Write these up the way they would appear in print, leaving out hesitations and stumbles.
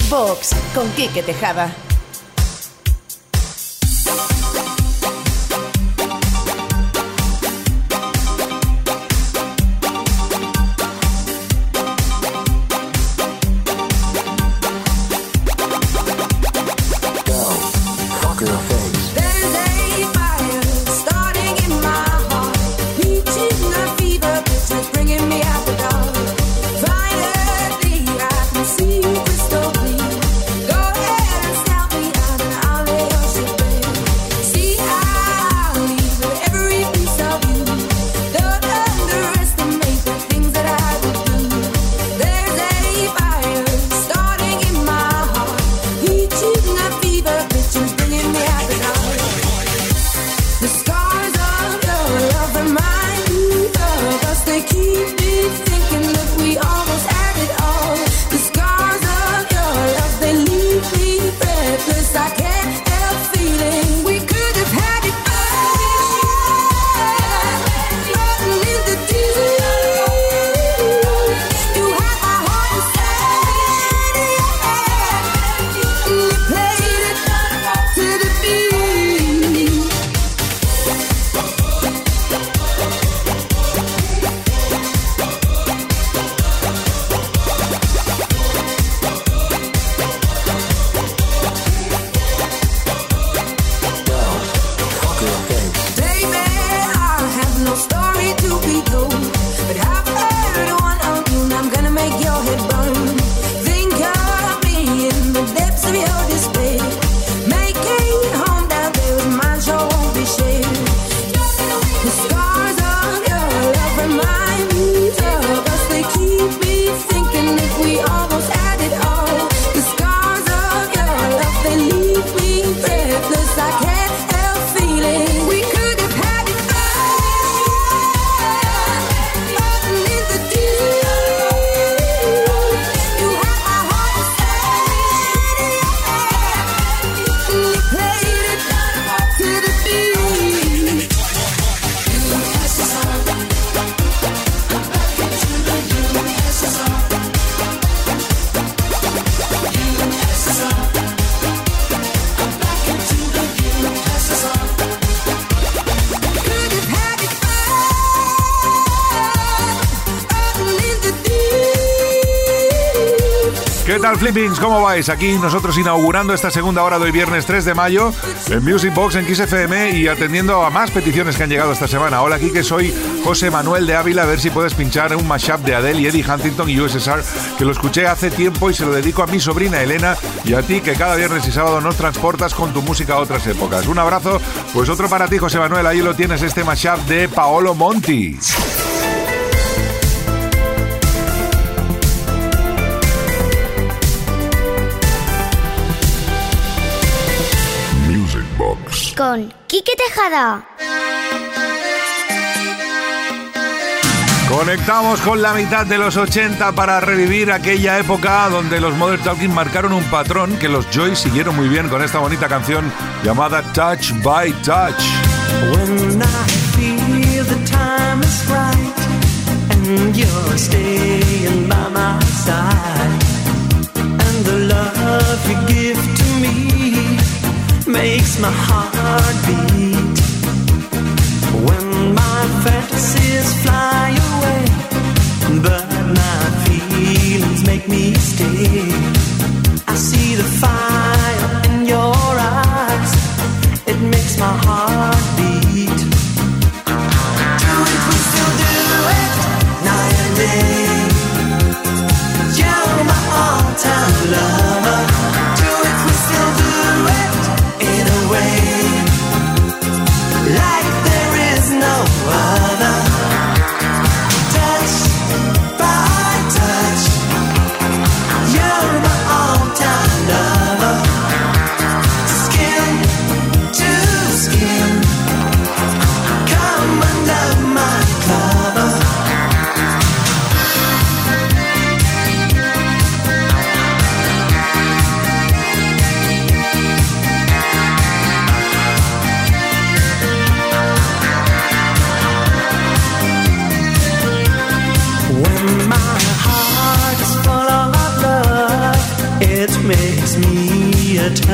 Box con Quique Tejada. ¿Qué tal, Flippings? ¿Cómo vais? Aquí nosotros inaugurando esta segunda hora de hoy, viernes 3 de mayo, en Music Box en Kiss FM y atendiendo a más peticiones que han llegado esta semana. Hola, Quique, soy José Manuel de Ávila. A ver si puedes pinchar un mashup de Adele y Eddie Huntington y USSR, que lo escuché hace tiempo y se lo dedico a mi sobrina Elena y a ti, que cada viernes y sábado nos transportas con tu música a otras épocas. Un abrazo. Pues otro para ti, José Manuel. Ahí lo tienes, este mashup de Paolo Monti. Con Quique Tejada. Conectamos con la mitad de los 80 para revivir aquella época donde los Modern Talking marcaron un patrón que los Joy siguieron muy bien con esta bonita canción llamada Touch by Touch. When I feel the time is right and you're staying by my side and the love you give to me makes my heart beat. When my fantasies fly away, but my feelings make me stay. I see the fire in your eyes, it makes my heart beat. Do it, we still do it, night and day. You're my all-time lover. Do it, we still do it. Like there is no other. Touch by touch, you're my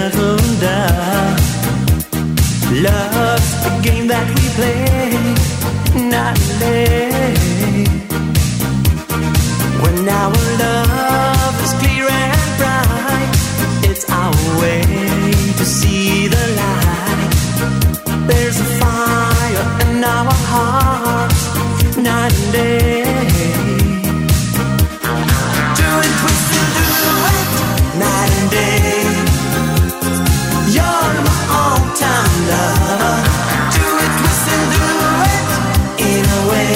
settle down. Love's a game that we play night and day. When our love is clear and bright, it's our way to see the light. There's a fire in our hearts night and day. Do it, twist and do it night and day. You're my all-time lover. Do it, twist and do it in a way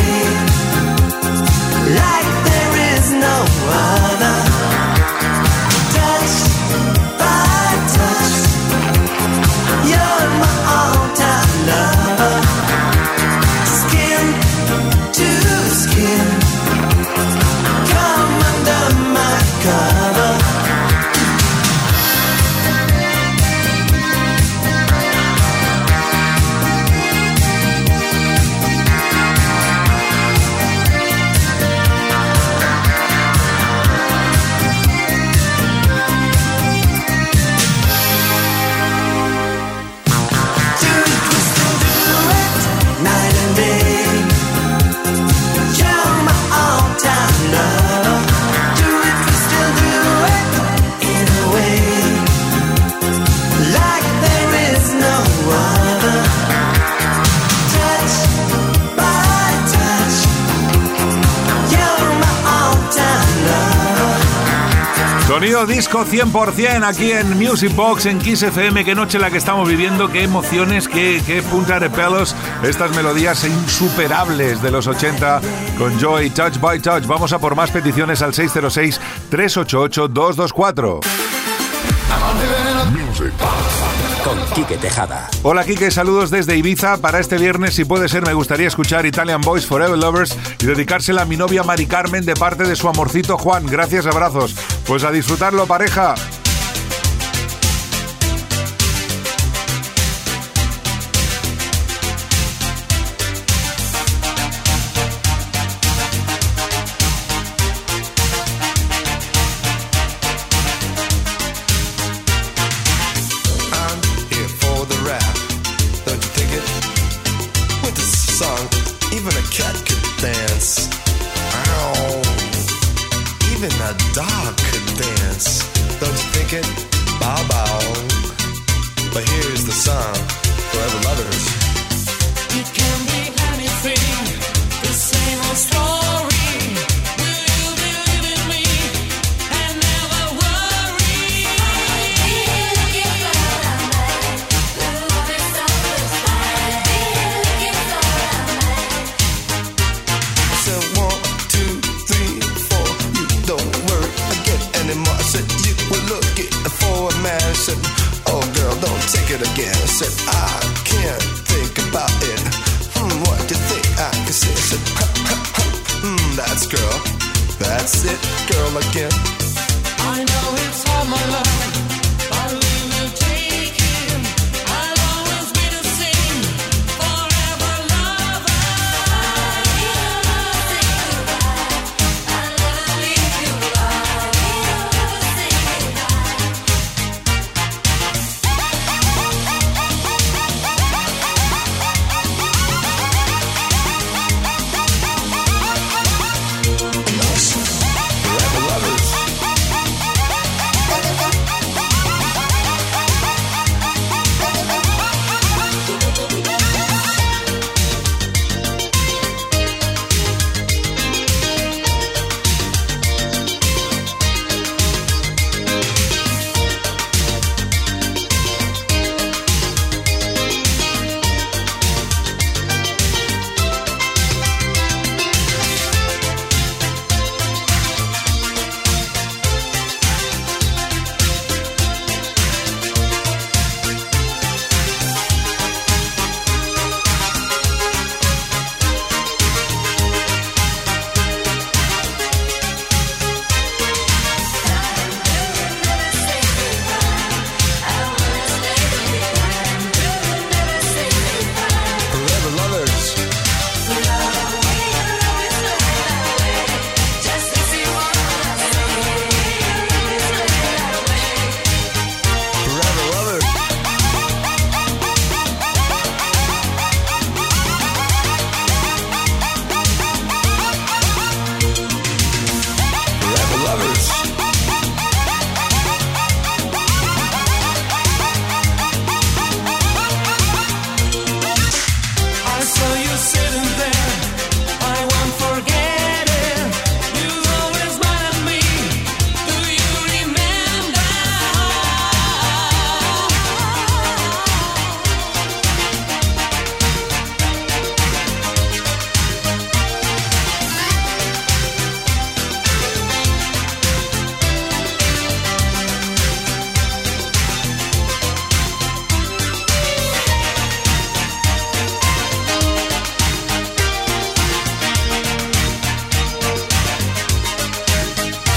like there is no other. Touch by touch, you're my all-time lover. Skin to skin, come under my cover. Sonido disco 100% aquí en Music Box en Kiss FM. Qué noche la que estamos viviendo, qué emociones, qué punta de pelos. Estas melodías insuperables de los 80 con Joy, Touch by Touch. Vamos a por más peticiones al 606-388-224. Music con Quique Tejada. Hola Quique, saludos desde Ibiza. Para este viernes, si puede ser, me gustaría escuchar Italian Boys Forever Lovers y dedicársela a mi novia Mari Carmen de parte de su amorcito Juan. Gracias, abrazos. Pues a disfrutarlo, pareja.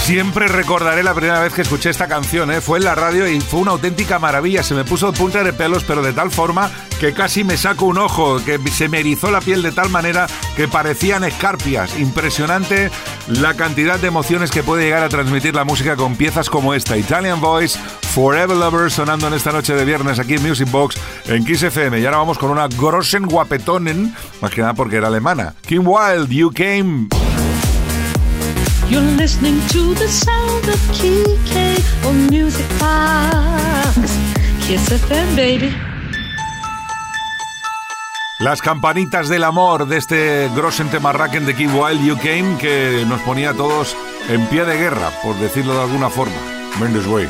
Siempre recordaré la primera vez que escuché esta canción, Fue en la radio y fue una auténtica maravilla. Se me puso punta de pelos, pero de tal forma que casi me saco un ojo, que se me erizó la piel de tal manera que parecían escarpias. Impresionante la cantidad de emociones que puede llegar a transmitir la música con piezas como esta. Italian Voice, Forever Lovers, sonando en esta noche de viernes aquí en Music Box en Kiss FM. Y ahora vamos con una Grossen Guapetonen, más que nada porque era alemana. Kim Wilde, You Came. You're listening to the sound of KK on Music Box. Kiss FM, baby. Las campanitas del amor de este Grossen Temarraken de Kim Wilde, You Came, que nos ponía a todos en pie de guerra, por decirlo de alguna forma. Mendes Way.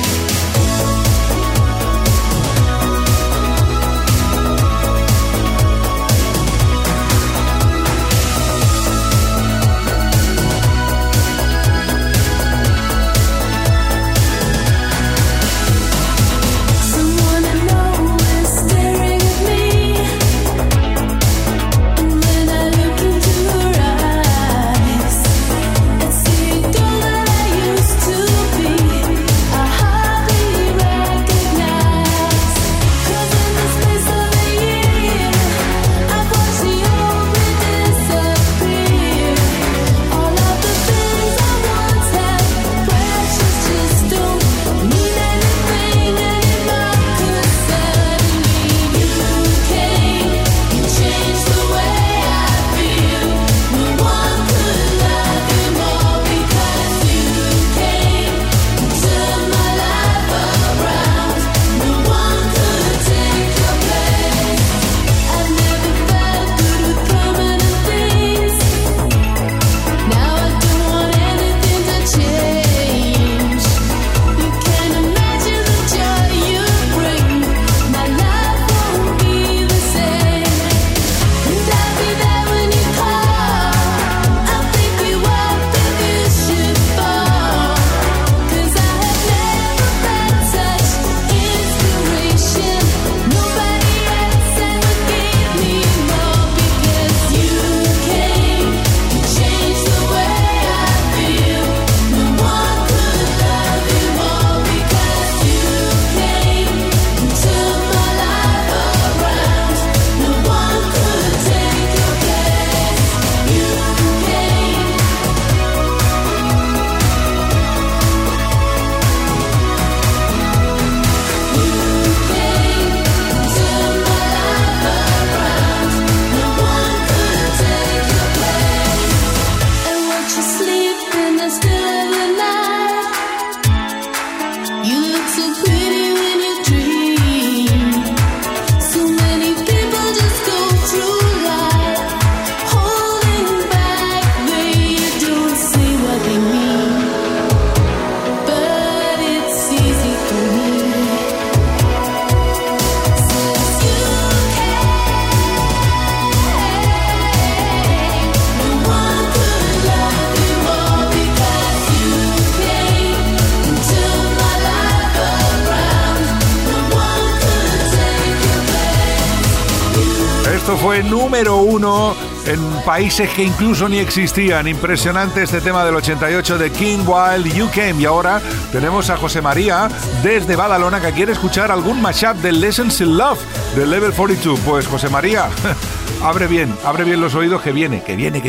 Fue número 1 en países que incluso ni existían. Impresionante este tema del 88 de Kim Wilde, You Came. Y ahora tenemos a José María desde Badalona que quiere escuchar algún mashup de Lessons in Love de Level 42. Pues José María, abre bien los oídos que viene.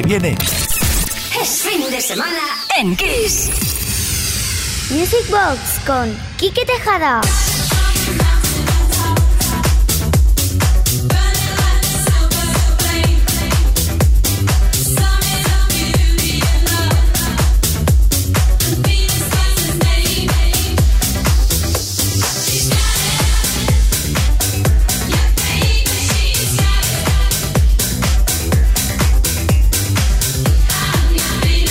Es fin de semana en Kiss. Music Box con Quique Tejada.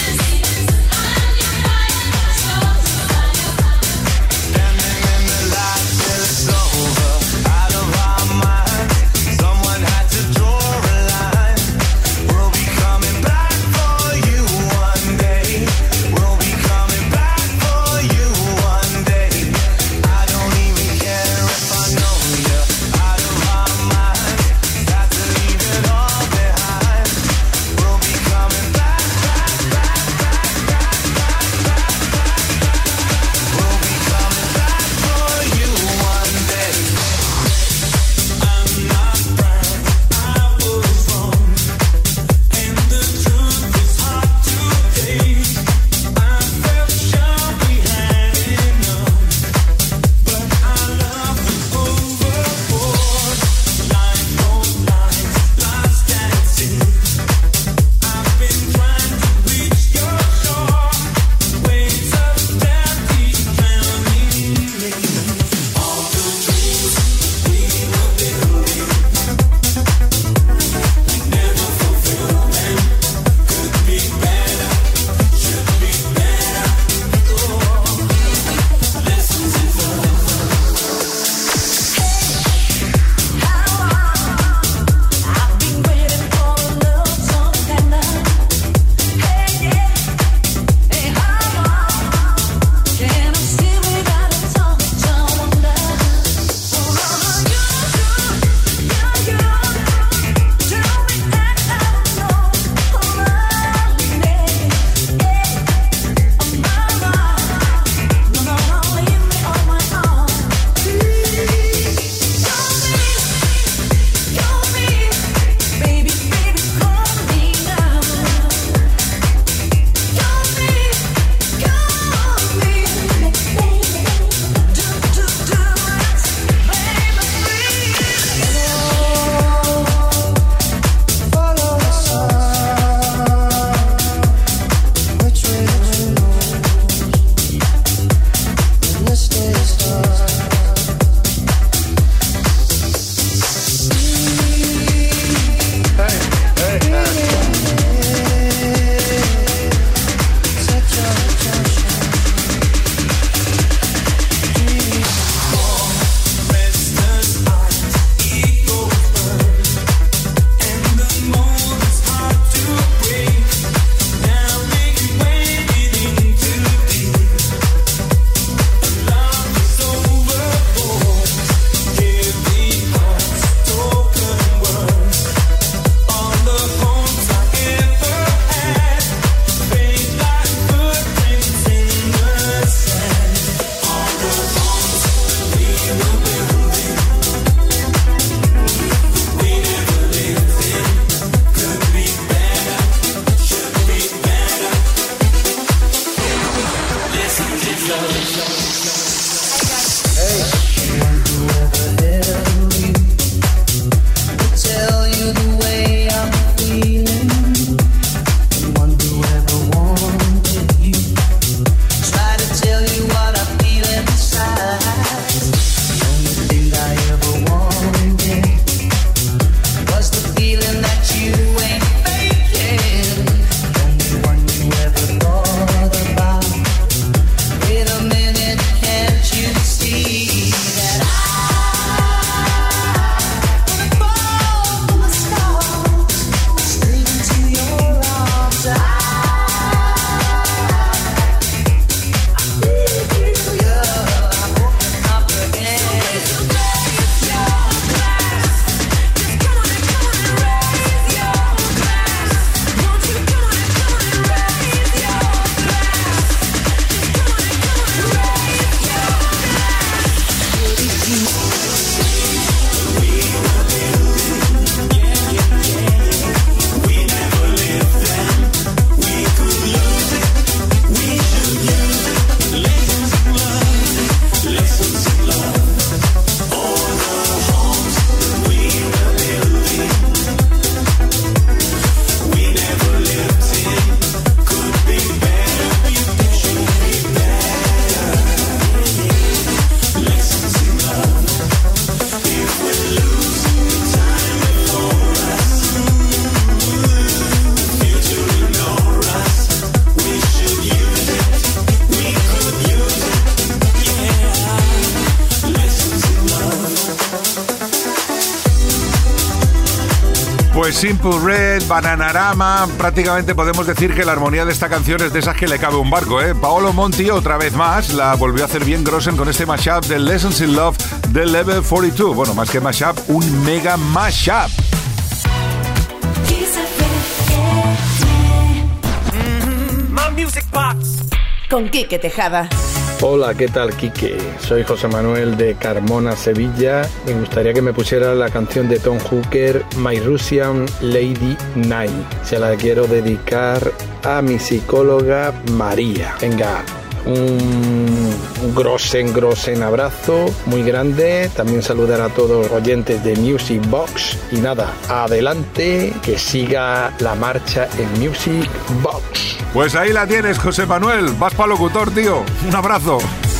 Standing in the light. Pues Simple Red, Bananarama, prácticamente podemos decir que la armonía de esta canción es de esas que le cabe un barco, ¿eh? Paolo Monti, otra vez más, la volvió a hacer bien Grossen con este mashup de Lessons in Love de Level 42. Bueno, más que mashup, un mega mashup. My Music Box con Quique Tejada. Hola, ¿qué tal, Quique? Soy José Manuel de Carmona, Sevilla. Me gustaría que me pusiera la canción de Tom Hooker, My Russian Lady Night. Se la quiero dedicar a mi psicóloga María. Venga, un grosen abrazo muy grande. También saludar a todos los oyentes de Music Box. Y nada, adelante, que siga la marcha en Music Box. Pues ahí la tienes, José Manuel. Vas para locutor, tío. Un abrazo.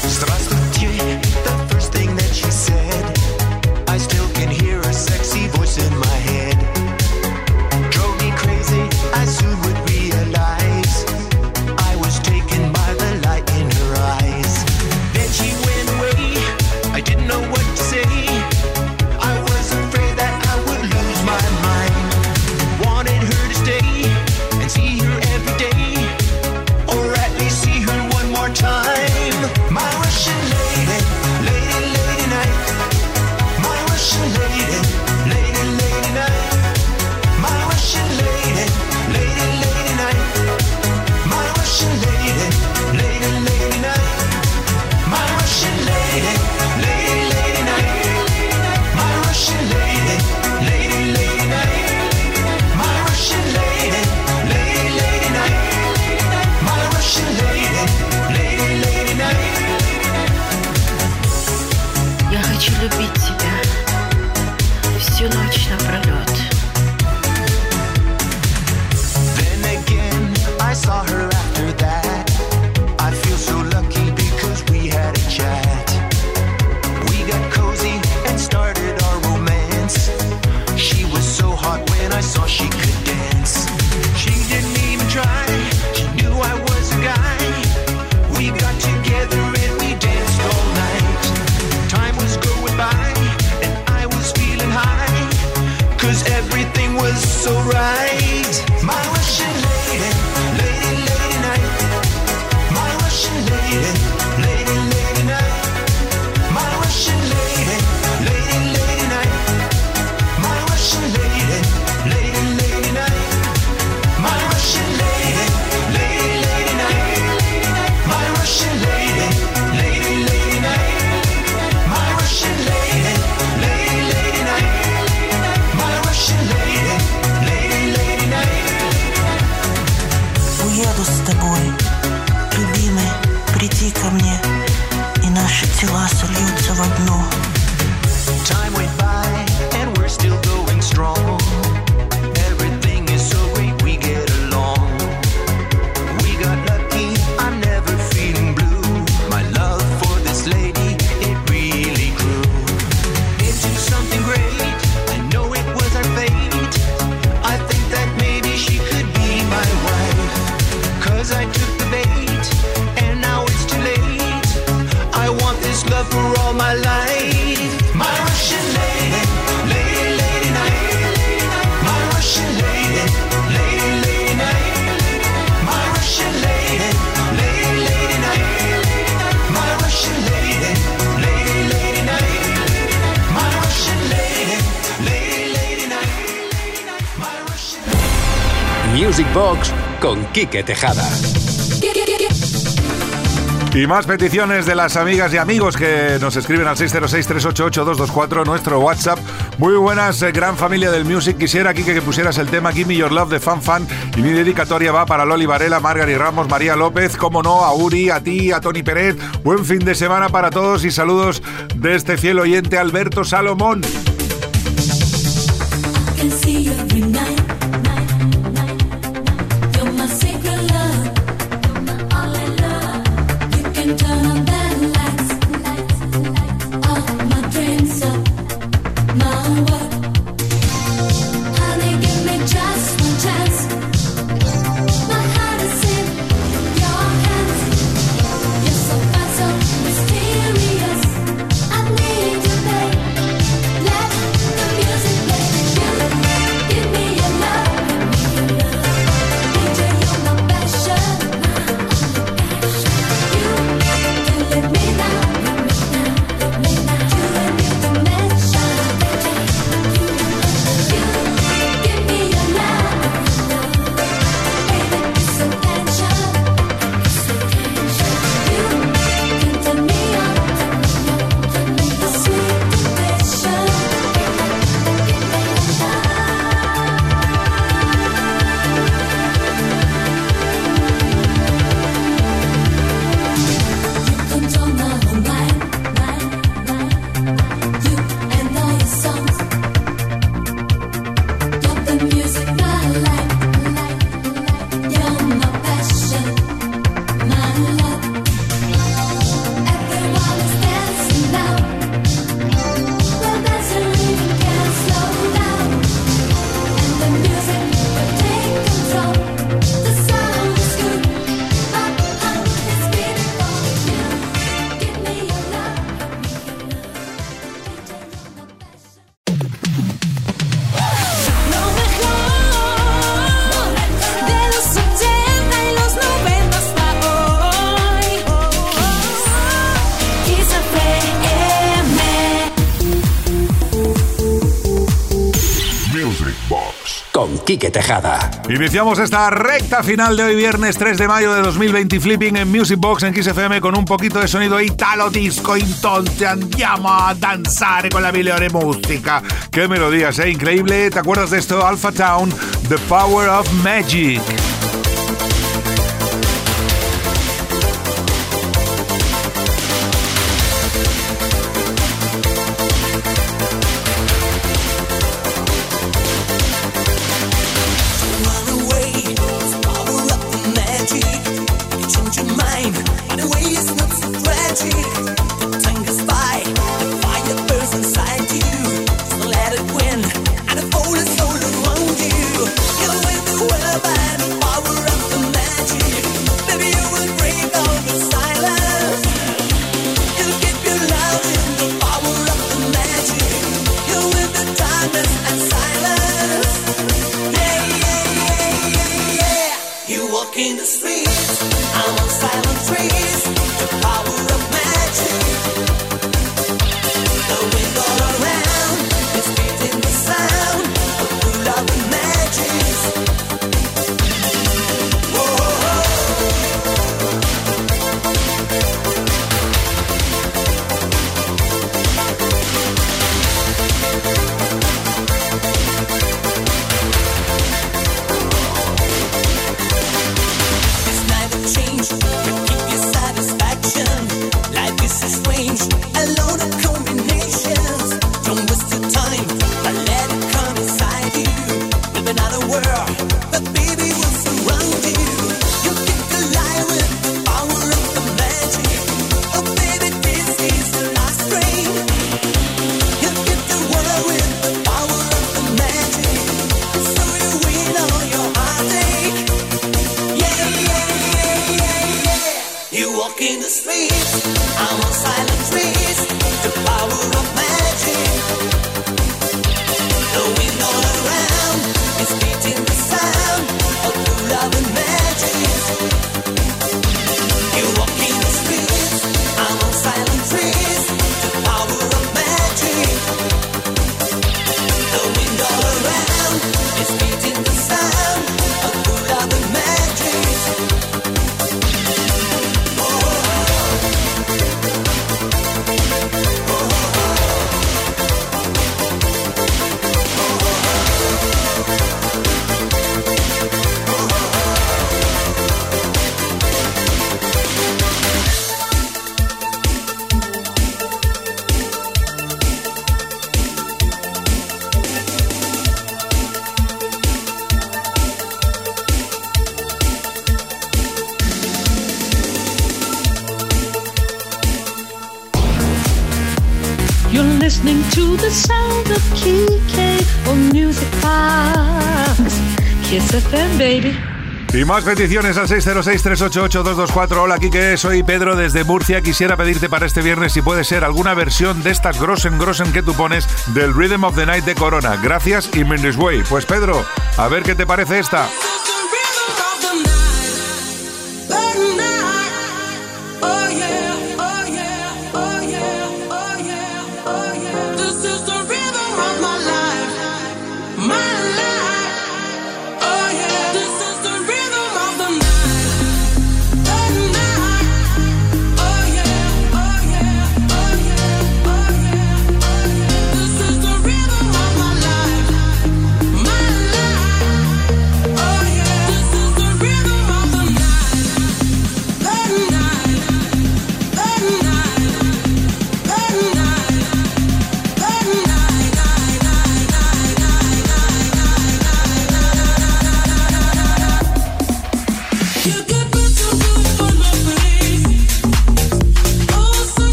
Music Box con Quique Tejada. Y más peticiones de las amigas y amigos que nos escriben al 606-388-224, nuestro WhatsApp. Muy buenas, gran familia del Music. Quisiera, Quique, que pusieras el tema Give Me Your Love de Fan Fan. Y mi dedicatoria va para Loli Varela, Margarita Ramos, María López, como no, a Uri, a ti, a Tony Pérez. Buen fin de semana para todos y saludos de este fiel oyente Alberto Salomón. Give me con Quique Tejada. Iniciamos esta recta final de hoy viernes 3 de mayo de 2020 Flipping en Music Box en Kiss FM con un poquito de sonido italo disco. Entonces andiamo a danzare con la migliore música. Qué melodías, increíble. ¿Te acuerdas de esto? Alpha Town, The Power of Magic. Listening to the sound of Kike on Music Box. Kiss FM, baby. Y más peticiones al 606-388-224. Hola, Kike, soy Pedro desde Murcia. Quisiera pedirte para este viernes si puede ser alguna versión de estas Grossen que tú pones del Rhythm of the Night de Corona. Gracias y Mendes Way. Pues Pedro, a ver qué te parece esta. Oh yeah.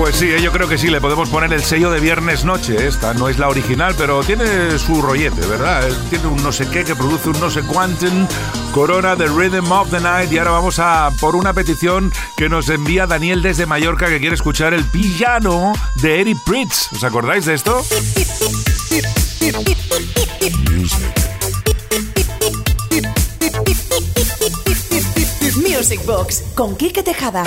Pues sí, yo creo que sí, le podemos poner el sello de Viernes Noche. Esta no es la original, pero tiene su rollete, ¿verdad? Tiene un no sé qué que produce un no sé cuánto. Corona, The Rhythm of the Night. Y ahora vamos a por una petición que nos envía Daniel desde Mallorca, que quiere escuchar el piano de Eric Prydz. ¿Os acordáis de esto? Music Box con Quique Tejada.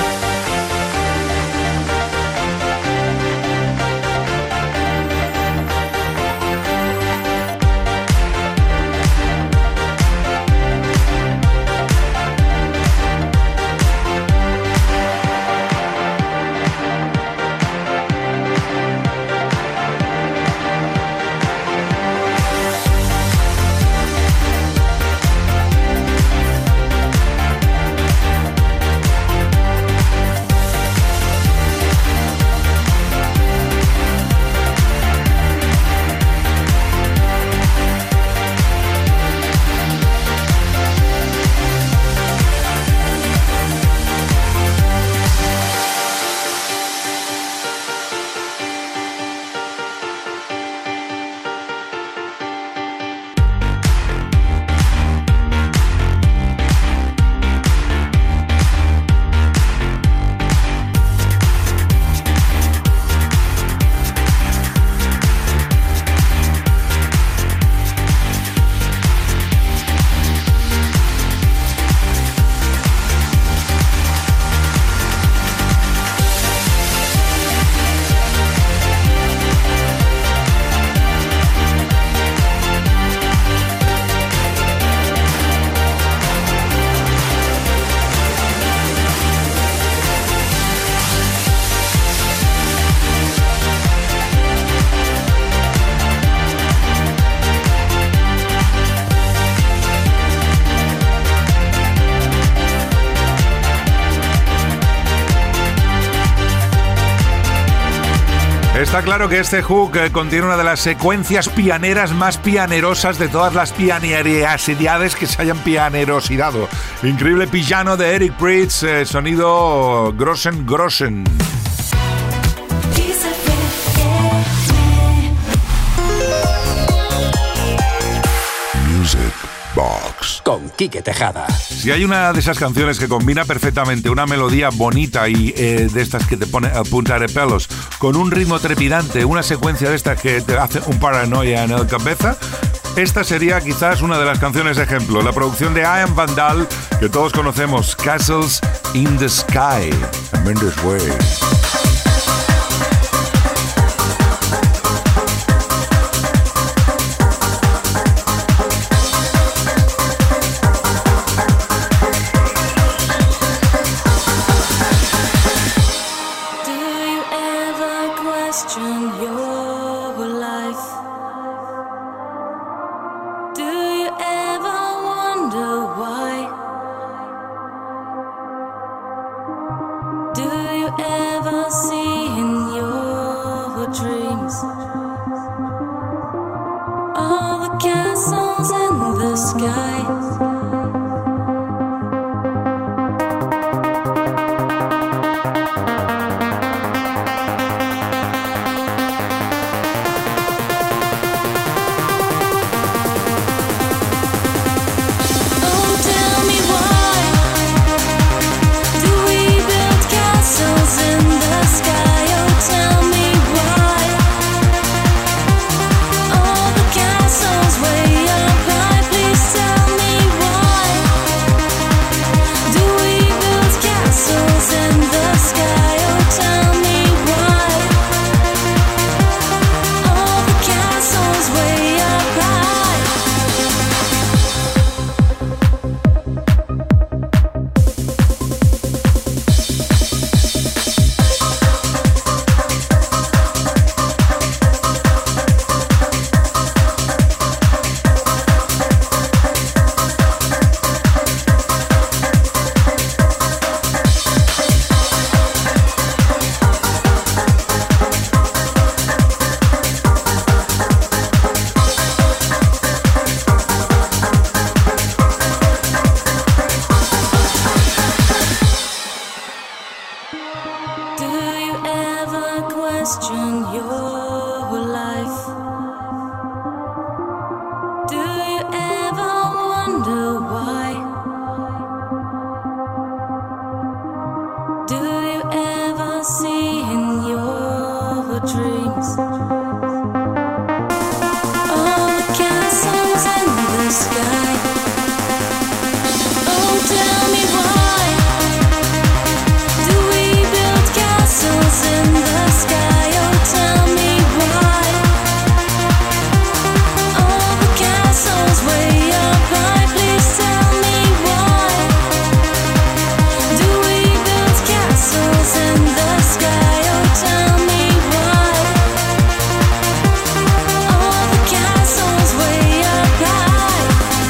Está claro que este hook contiene una de las secuencias pianeras más pianerosas de todas las pianerosidades que se hayan pianerosidado. Increíble piano de Eric Prydz, sonido Grossen. Music Box con Quique Tejada. Si hay una de esas canciones que combina perfectamente una melodía bonita y de estas que te pone a punta de pelos, con un ritmo trepidante, una secuencia de estas que te hace un paranoia en la cabeza, esta sería quizás una de las canciones de ejemplo. La producción de Ian Vandal, que todos conocemos, Castles in the Sky. Tremendous Way. Way up high, please tell question your life? Do you ever wonder why? Do you ever see in your dreams all the castles in the sky? Oh, tell me why do we build castles in the sky? Oh, tell me why all the castles way up high. Please tell me why do we build castles in the sky? Oh, tell me why all the castles way up high.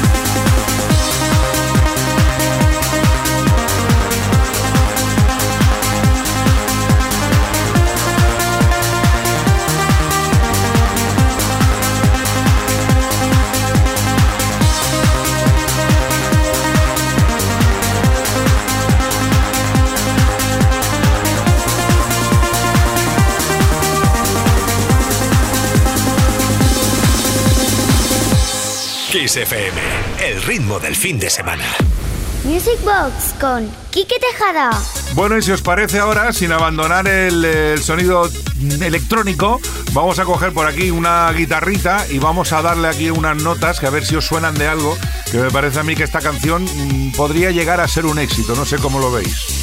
Kiss FM, el ritmo del fin de semana. Music Box con Quique Tejada. Bueno, y si os parece ahora, sin abandonar el sonido electrónico, vamos a coger por aquí una guitarrita y vamos a darle aquí unas notas que a ver si os suenan de algo, que me parece a mí que esta canción podría llegar a ser un éxito, no sé cómo lo veis.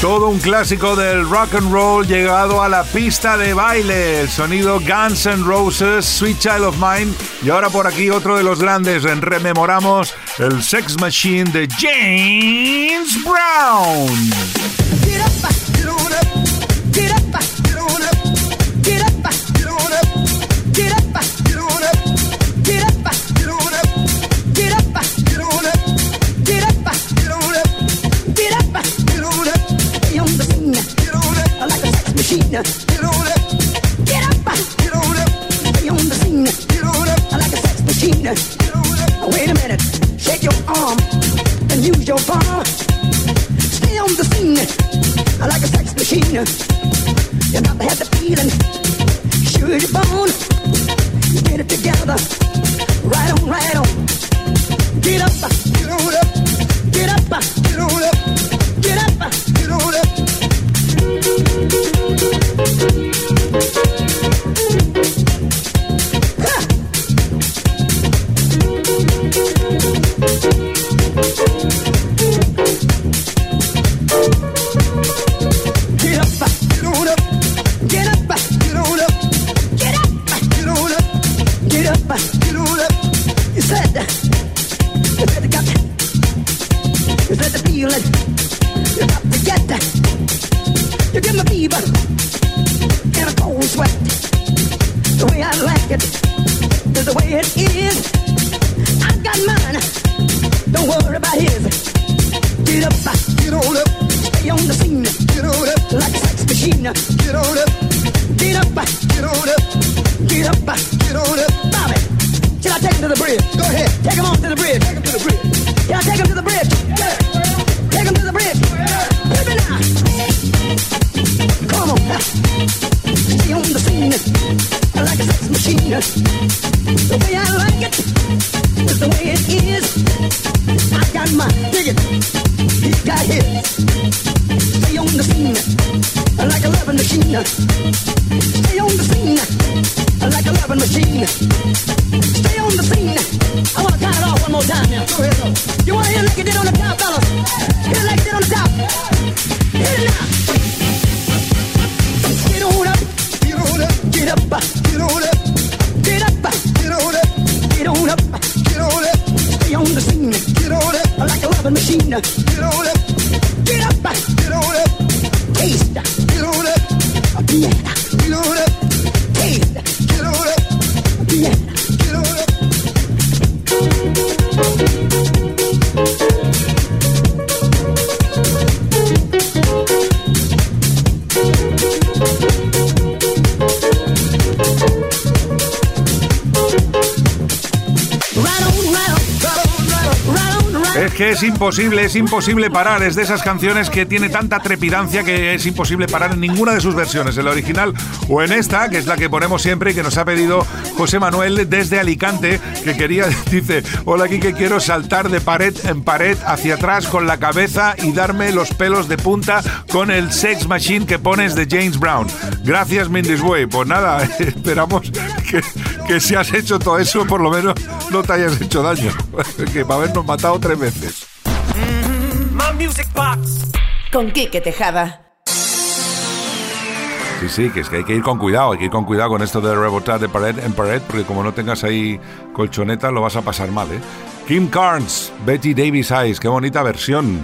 Todo un clásico del rock and roll llegado a la pista de baile. El sonido Guns N' Roses, Sweet Child of Mine. Y ahora por aquí otro de los grandes. Rememoramos el Sex Machine de James Brown. Get up, get on up, get up, get on up, get up, get on up, get up, get on up, get up, get on up, get up, get on up, get up, get on up, get up, get on up. Stay on the scene, get on up, like a sex machine. Get on up, get up, get on up. Stay on the scene, get on up, like a sex machine. Get on up. Wait a minute, shake your arm and use your palm. Stay on the scene. Like a sex machine, you got to have the feeling. Sure you're born, you get it together. Right on, right on. Get up, get on up. Get up, get on up. Get up, get on up. You give me fever and a cold sweat. The way I like it is the way it is. I got mine, don't worry about his. Get up, get on up, stay on the scene. Get on up, like a sex machine. Get on up, get up, get on up, get up, get on up. Bobby, shall I take him to the bridge? Go ahead, take him on to the bridge. Take him to the bridge. Can I take him to the bridge? Yeah. Take him to the bridge. Hit me now. Come on now. Stay on the scene like a sex machine. The way I like it is the way it is. I got mine, dig it. He got his. Stay on the scene like a loving machine. Stay on the scene like a loving machine. Stay on the scene. I want to count it off one more time now. Go ahead. You want to hear it like you did on the top, fellas? Hit it like you did on the top. Hit it now. Get on up. Get on up. Get up. Get on up. Get up. Get on up. Get on up. Get on up. Stay on the scene. Get on up. Like a loving machine. Get on up. Get up. Get on up. Taste. Get on up. Piano. Get on up. Taste. Get on up. Piano. Get on up. Es que es imposible parar. Es de esas canciones que tiene tanta trepidancia que es imposible parar en ninguna de sus versiones, en la original o en esta, que es la que ponemos siempre y que nos ha pedido José Manuel desde Alicante, que quería, dice: hola, aquí que quiero saltar de pared en pared hacia atrás con la cabeza y darme los pelos de punta con el Sex Machine que pones de James Brown. Gracias, Mindy's Way. Pues nada, esperamos que si has hecho todo eso, por lo menos no te hayas hecho daño, que va a habernos matado 3 veces. My Music Box con Quique Tejada. Sí, que es que hay que ir con cuidado con esto de rebotar de pared en pared, porque como no tengas ahí colchoneta lo vas a pasar mal, ¿eh? Kim Carnes, Betty Davis Eyes, qué bonita versión.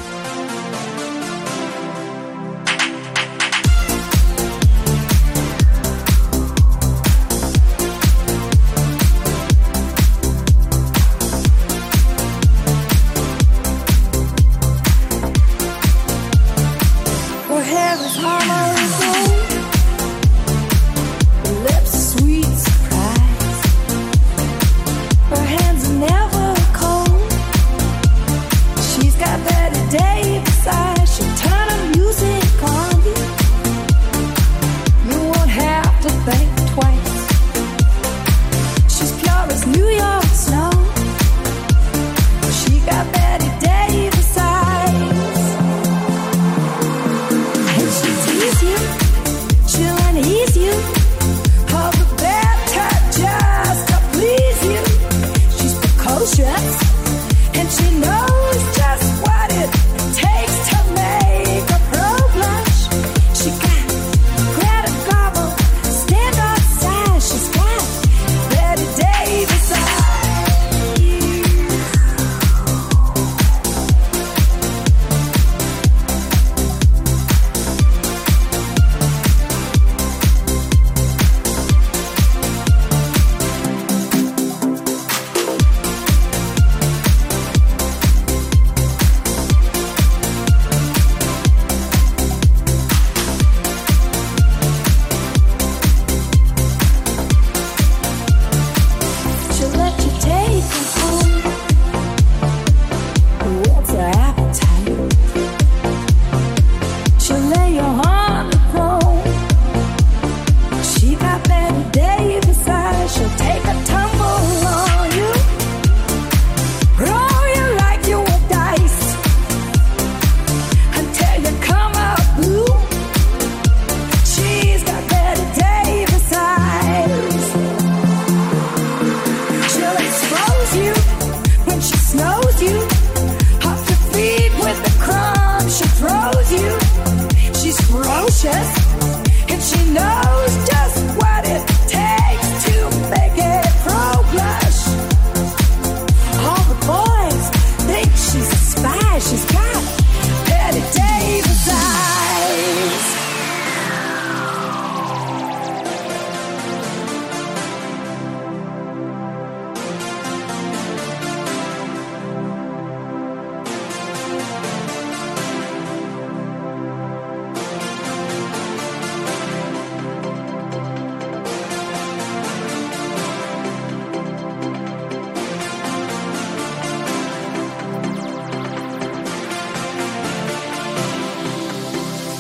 And she knows just what it takes to make a problem.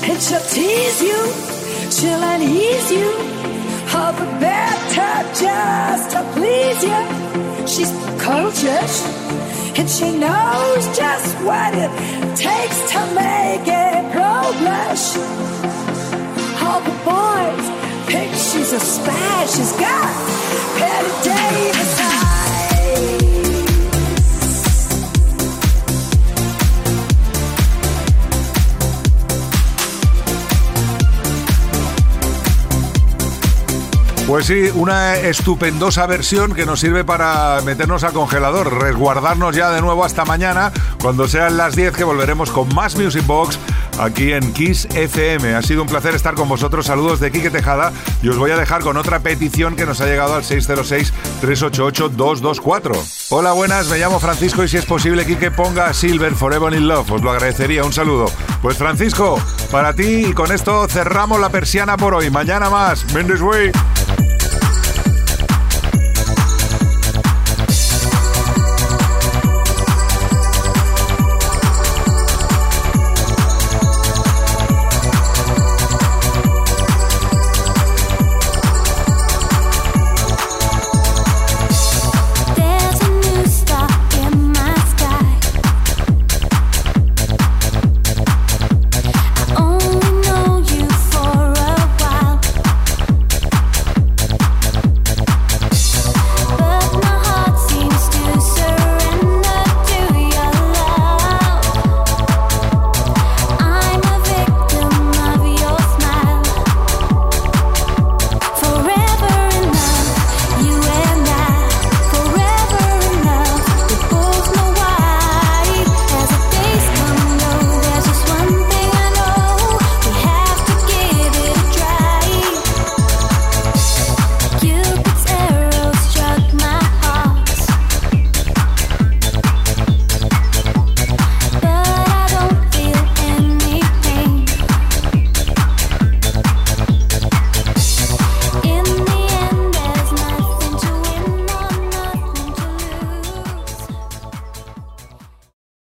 and she'll tease you, she'll unease you, all the better just to please you. She's precocious, and she knows just what it takes to make a pro blush. All the boys think she's a spy. She's got Betty Davis eyes. Pues sí, una estupendosa versión que nos sirve para meternos al congelador, resguardarnos ya de nuevo hasta mañana, cuando sean las 10, que volveremos con más Music Box aquí en Kiss FM. Ha sido un placer estar con vosotros. Saludos de Quique Tejada, y os voy a dejar con otra petición que nos ha llegado al 606-388-224. Hola, buenas, me llamo Francisco y si es posible, Quique, ponga Silver Forever in Love. Os lo agradecería, un saludo. Pues Francisco, para ti, y con esto cerramos la persiana por hoy. Mañana más. Mendes Way.